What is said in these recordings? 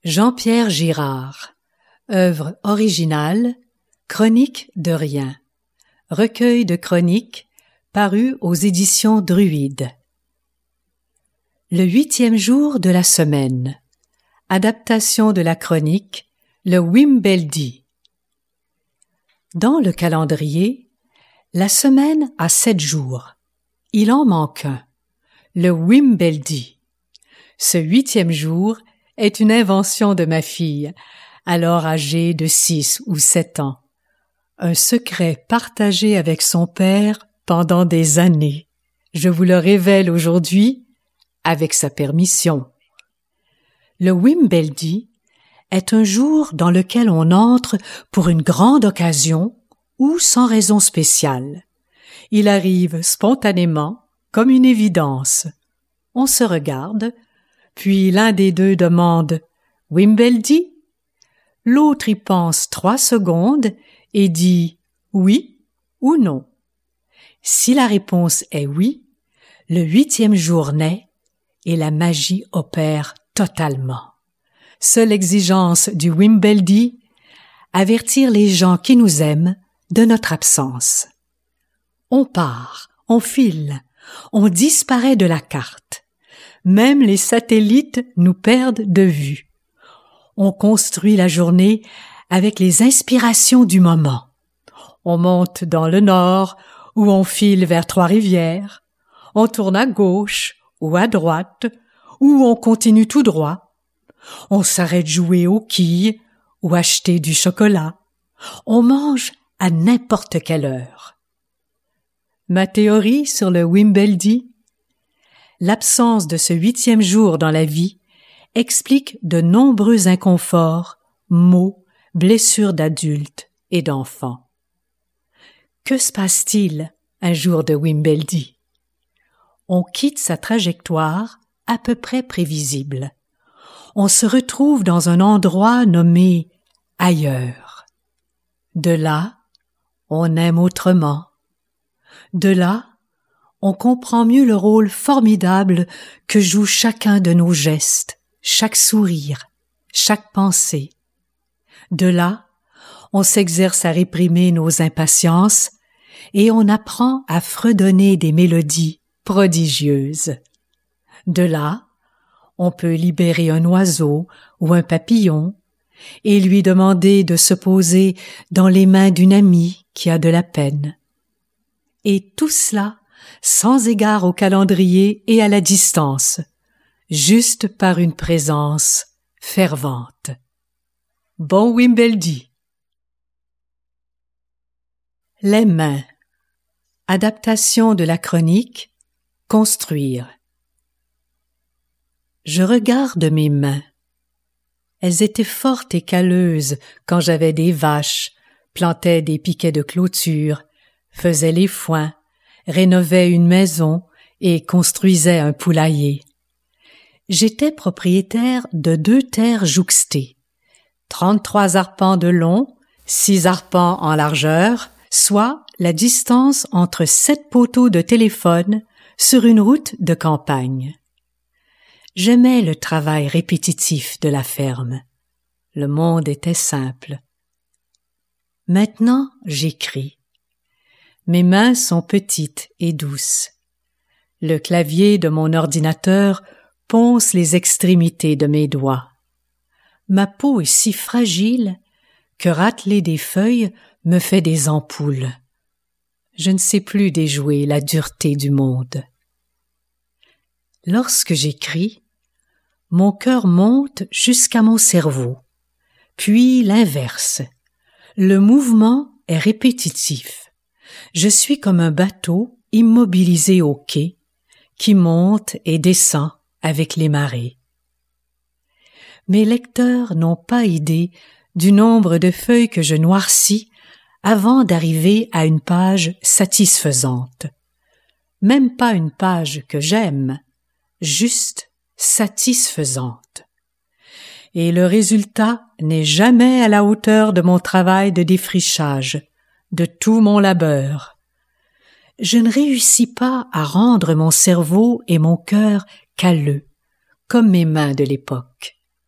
Jean-Pierre Girard. Œuvre originale, Chronique de rien. Recueil de chroniques paru aux éditions Druide. Le 8e jour de la semaine. Adaptation de la chronique, le Wimbeldy. Dans le calendrier, la semaine a 7 jours. Il en manque un, le Wimbeldy. Ce 8e jour est une invention de ma fille, alors âgée de 6 ou 7 ans. Un secret partagé avec son père pendant des années. Je vous le révèle aujourd'hui avec sa permission. Le Wimbeldy est un jour dans lequel on entre pour une grande occasion ou sans raison spéciale. Il arrive spontanément, comme une évidence. On se regarde, puis l'un des deux demande « Wimbeldy ?» L'autre y pense 3 secondes et dit « oui » ou « non ». Si la réponse est « oui », le 8e jour naît et la magie opère totalement. Seule exigence du Wimbeldy, avertir les gens qui nous aiment de notre absence. On part, on file, on disparaît de la carte. Même les satellites nous perdent de vue. On construit la journée avec les inspirations du moment. On monte dans le nord ou on file vers Trois-Rivières. On tourne à gauche ou à droite ou on continue tout droit. On s'arrête jouer aux quilles ou acheter du chocolat. On mange à n'importe quelle heure. Ma théorie sur le Wimbeldy: l'absence de ce 8e jour dans la vie explique de nombreux inconforts, maux, blessures d'adultes et d'enfants. Que se passe-t-il un jour de Wimbeldy? On quitte sa trajectoire à peu près prévisible. On se retrouve dans un endroit nommé ailleurs. De là, on aime autrement. De là, on comprend mieux le rôle formidable que joue chacun de nos gestes, chaque sourire, chaque pensée. De là, on s'exerce à réprimer nos impatiences et on apprend à fredonner des mélodies prodigieuses. De là, on peut libérer un oiseau ou un papillon et lui demander de se poser dans les mains d'une amie qui a de la peine. Et tout cela sans égard au calendrier et à la distance, juste par une présence fervente. Bon Wimbeldy. Les mains. Adaptation de la chronique, construire. Je regarde mes mains. Elles étaient fortes et calleuses quand j'avais des vaches, plantais des piquets de clôture, faisais les foins, rénovais une maison et construisais un poulailler. J'étais propriétaire de 2 terres jouxtées, 33 arpents de long, 6 arpents en largeur, soit la distance entre 7 poteaux de téléphone sur une route de campagne. J'aimais le travail répétitif de la ferme. Le monde était simple. Maintenant, j'écris. Mes mains sont petites et douces. Le clavier de mon ordinateur ponce les extrémités de mes doigts. Ma peau est si fragile que rateler des feuilles me fait des ampoules. Je ne sais plus déjouer la dureté du monde. Lorsque j'écris, mon cœur monte jusqu'à mon cerveau, puis l'inverse. Le mouvement est répétitif. Je suis comme un bateau immobilisé au quai qui monte et descend avec les marées. Mes lecteurs n'ont pas idée du nombre de feuilles que je noircis avant d'arriver à une page satisfaisante. Même pas une page que j'aime, juste satisfaisante. Et le résultat n'est jamais à la hauteur de mon travail de défrichage, de tout mon labeur. Je ne réussis pas à rendre mon cerveau et mon cœur calleux, comme mes mains de l'époque.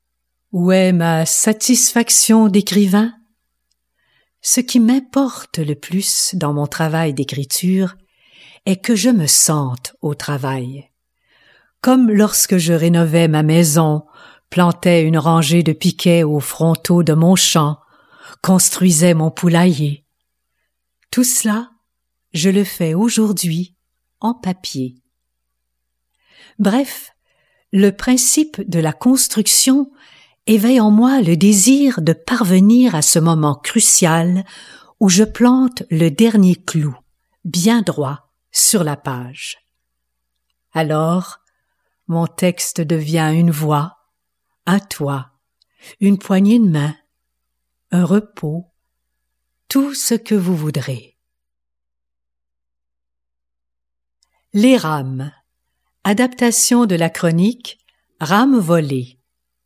Où est ma satisfaction d'écrivain? Ce qui m'importe le plus dans mon travail d'écriture est que je me sente au travail. Comme lorsque je rénovais ma maison, plantais une rangée de piquets aux frontaux de mon champ, construisais mon poulailler. Tout cela, je le fais aujourd'hui en papier. Bref, le principe de la construction éveille en moi le désir de parvenir à ce moment crucial où je plante le dernier clou, bien droit, sur la page. Alors, mon texte devient une voix, un toit, une poignée de main, un repos, tout ce que vous voudrez. Les rames. Adaptation de la chronique Rames volées.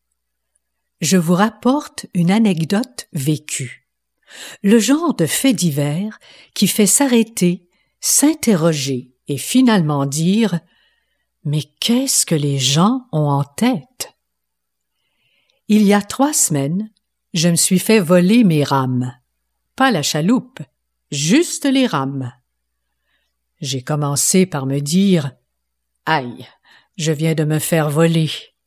Je vous rapporte une anecdote vécue. Le genre de fait divers qui fait s'arrêter, s'interroger et finalement dire « Mais qu'est-ce que les gens ont en tête ?» Il y a 3 semaines, je me suis fait voler mes rames. Pas la chaloupe, juste les rames. J'ai commencé par me dire « Aïe, je viens de me faire voler ».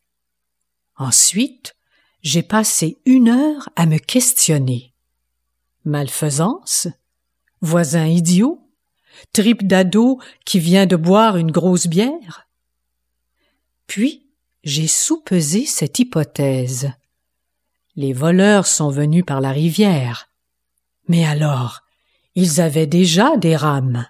Ensuite, j'ai passé 1 heure à me questionner. Malfaisance? Voisin idiot? Tripe d'ado qui vient de boire une grosse bière? Puis, j'ai soupesé cette hypothèse. Les voleurs sont venus par la rivière. Mais alors, ils avaient déjà des rames.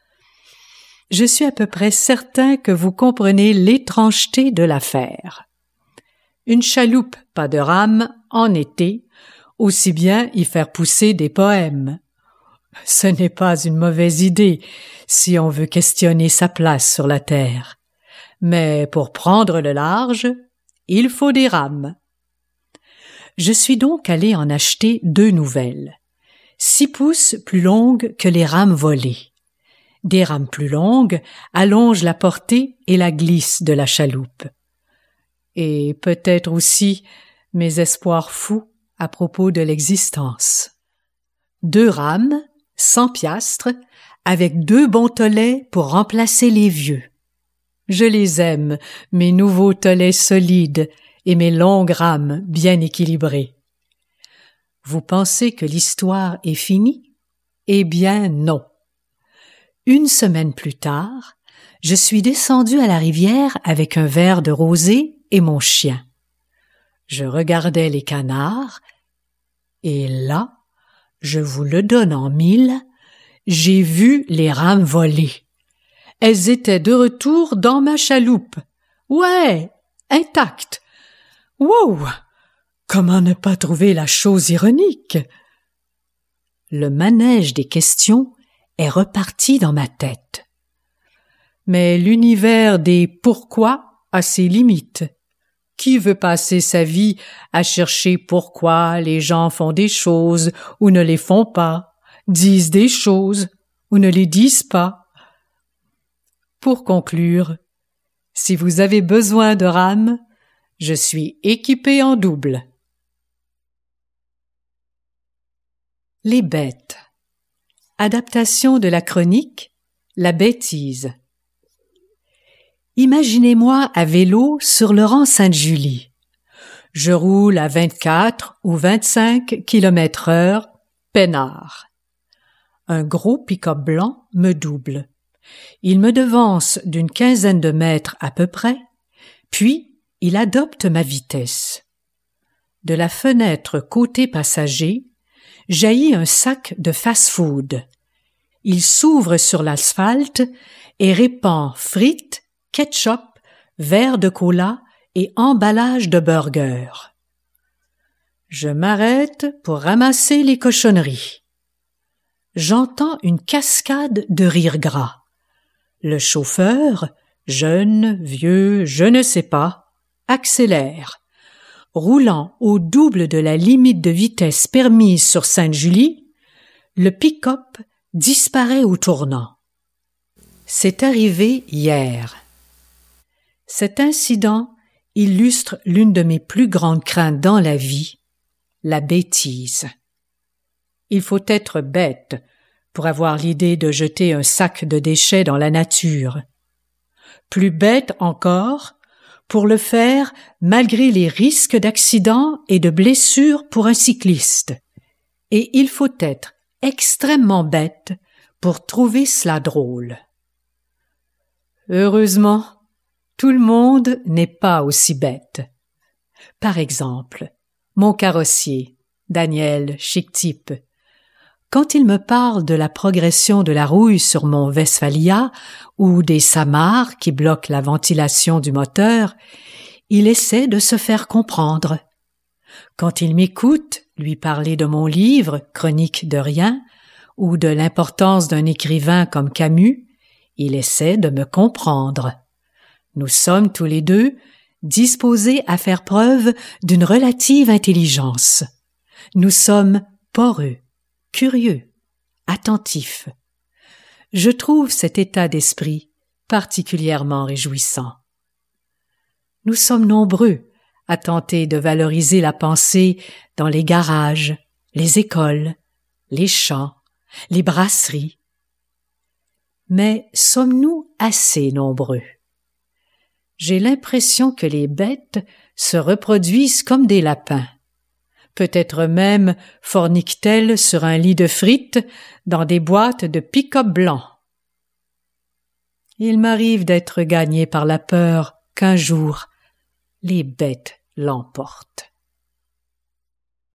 Je suis à peu près certain que vous comprenez l'étrangeté de l'affaire. Une chaloupe, pas de rame, en été, aussi bien y faire pousser des poèmes. Ce n'est pas une mauvaise idée si on veut questionner sa place sur la terre. Mais pour prendre le large, il faut des rames. Je suis donc allé en acheter 2 nouvelles, 6 pouces plus longues que les rames volées. Des rames plus longues allongent la portée et la glisse de la chaloupe. Et peut-être aussi mes espoirs fous à propos de l'existence. 2 rames, 100 piastres, avec 2 bons tolets pour remplacer les vieux. Je les aime, mes nouveaux tolets solides et mes longues rames bien équilibrées. Vous pensez que l'histoire est finie? Eh bien non. 1 semaine plus tard, je suis descendu à la rivière avec un verre de rosé et mon chien. Je regardais les canards, et là, je vous le donne en 1000, j'ai vu les rames voler. Elles étaient de retour dans ma chaloupe. Ouais, intactes. Wow! Comment ne pas trouver la chose ironique? Le manège des questions est reparti dans ma tête. Mais l'univers des pourquoi a ses limites. Qui veut passer sa vie à chercher pourquoi les gens font des choses ou ne les font pas, disent des choses ou ne les disent pas? Pour conclure, si vous avez besoin de rames, je suis équipé en double. Les bêtes. Adaptation de la chronique La bêtise. Imaginez-moi à vélo sur le rang Sainte-Julie. Je roule à 24 ou 25 km/h, peinard. Un gros pick-up blanc me double. Il me devance d'une 15aine de mètres à peu près, puis il adopte ma vitesse. De la fenêtre côté passager, jaillit un sac de fast-food. Il s'ouvre sur l'asphalte et répand frites, ketchup, verre de cola et emballage de burger. Je m'arrête pour ramasser les cochonneries. J'entends une cascade de rires gras. Le chauffeur, jeune, vieux, je ne sais pas, accélère. Roulant au double de la limite de vitesse permise sur Sainte-Julie, le pick-up disparaît au tournant. C'est arrivé hier. Cet incident illustre l'une de mes plus grandes craintes dans la vie, la bêtise. Il faut être bête pour avoir l'idée de jeter un sac de déchets dans la nature. Plus bête encore pour le faire malgré les risques d'accident et de blessures pour un cycliste. Et il faut être extrêmement bête pour trouver cela drôle. Heureusement, tout le monde n'est pas aussi bête. Par exemple, mon carrossier, Daniel, chic type, quand il me parle de la progression de la rouille sur mon Westphalia ou des samarres qui bloquent la ventilation du moteur, il essaie de se faire comprendre. Quand il m'écoute lui parler de mon livre « Chronique de rien » ou de l'importance d'un écrivain comme Camus, il essaie de me comprendre. Nous sommes tous les deux disposés à faire preuve d'une relative intelligence. Nous sommes poreux, curieux, attentifs. Je trouve cet état d'esprit particulièrement réjouissant. Nous sommes nombreux à tenter de valoriser la pensée dans les garages, les écoles, les champs, les brasseries. Mais sommes-nous assez nombreux? J'ai l'impression que les bêtes se reproduisent comme des lapins. Peut-être même forniquent-elles sur un lit de frites dans des boîtes de pick-up blancs. Il m'arrive d'être gagné par la peur qu'un jour les bêtes l'emportent.